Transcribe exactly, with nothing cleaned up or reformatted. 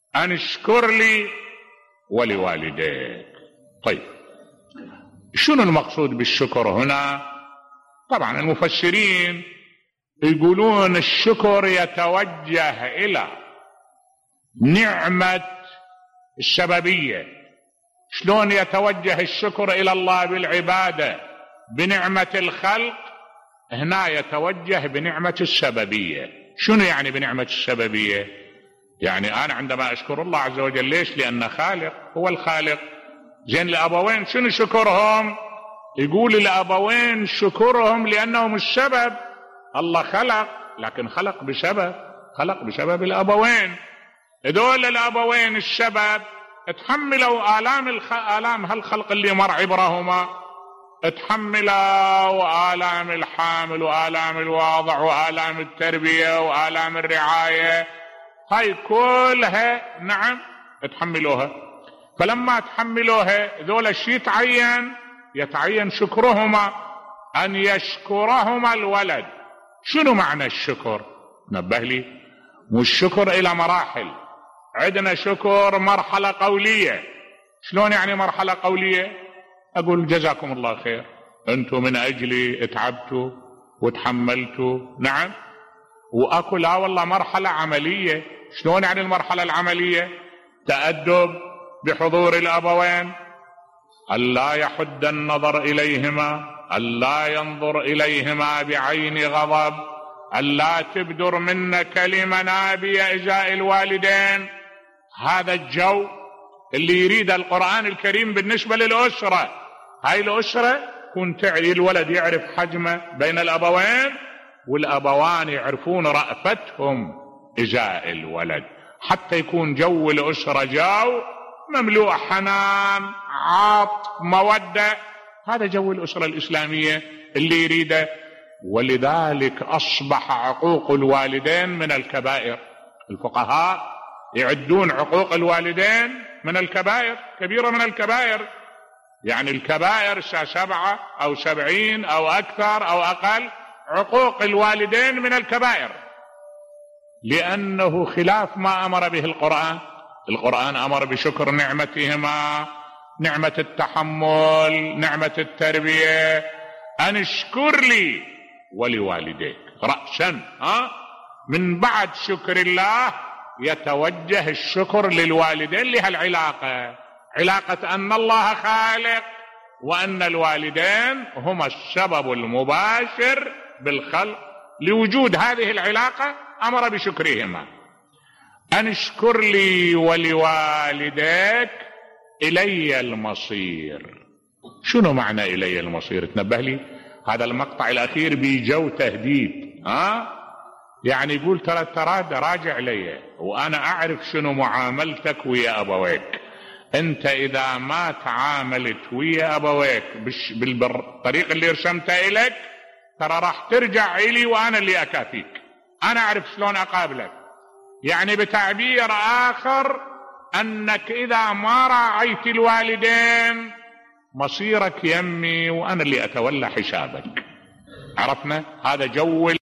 أن اشكر لي ولوالديك. طيب شنو المقصود بالشكر هنا؟ طبعا المفسرين يقولون الشكر يتوجه إلى نعمة السببية. شلون يتوجه الشكر إلى الله بالعبادة بنعمة الخلق؟ هنا يتوجه بنعمة السببية. شنو يعني بنعمة السببية؟ يعني أنا عندما أشكر الله عز وجل، ليش؟ لأنه خالق، هو الخالق. زين الأبوين شنو شكرهم؟ يقول الأبوين شكرهم لأنهم السبب. الله خلق، لكن خلق بسبب، خلق بسبب الأبوين. هذول الأبوين السبب، تحملوا آلام الخ... آلام هالخلق اللي مر عبرهما، تحملوا آلام الحامل وآلام الواضع وآلام التربية وآلام الرعاية، هاي كلها نعم تحملوها. فلما تحملوها ذول الشيء يتعين يتعين شكرهما، أن يشكرهما الولد. شنو معنى الشكر؟ نبه لي، مو الشكر إلى مراحل. عندنا شكر مرحلة قولية. شلون يعني مرحلة قولية؟ أقول جزاكم الله خير، أنتم من أجلي تعبتوا وتحملتوا، نعم. وأكو لا والله مرحلة عملية. شلون يعني المرحلة العملية؟ تأدب بحضور الأبوين، ألا يحد النظر إليهما، ألا ينظر إليهما بعين غضب، ألا تبدر منا كلمة نابية إزاء الوالدين. هذا الجو اللي يريد القرآن الكريم بالنسبة للأسرة. هاي الأسرة كن تعي الولد يعرف حجمه بين الأبوين، والأبوان يعرفون رأفتهم إزاء الولد، حتى يكون جو الأسرة جو مملوء حنان، عاطف، مودة. هذا جو الأسرة الإسلامية اللي يريده. ولذلك أصبح عقوق الوالدين من الكبائر. الفقهاء يعدون عقوق الوالدين من الكبائر، كبيرة من الكبائر. يعني الكبائر سبعة أو سبعين أو أكثر أو أقل. عقوق الوالدين من الكبائر، لأنه خلاف ما أمر به القرآن. القرآن أمر بشكر نعمتهما، نعمة التحمل، نعمة التربية. أن اشكر لي ولوالديك رأسا. ها؟ من بعد شكر الله يتوجه الشكر للوالدين لهالعلاقة، علاقة أن الله خالق وأن الوالدين هما السبب المباشر بالخلق. لوجود هذه العلاقة أمر بشكرهما. أن اشكر لي ولوالديك إلي المصير. شنو معنى إلي المصير؟ تنبه لي، هذا المقطع الأخير بيجو تهديد. ها؟ يعني يقول ترى ترى راجع لي، وأنا أعرف شنو معاملتك ويا أبويك. أنت إذا ما تعاملت ويا أبويك بالطريق اللي رسمتها إليك، ترى راح ترجع إلي وأنا اللي أكافيك. أنا أعرف شلون أقابلك. يعني بتعبير آخر، أنك إذا ما راعيت الوالدين مصيرك يمي وأنا اللي أتولى حسابك. عرفنا؟ هذا جو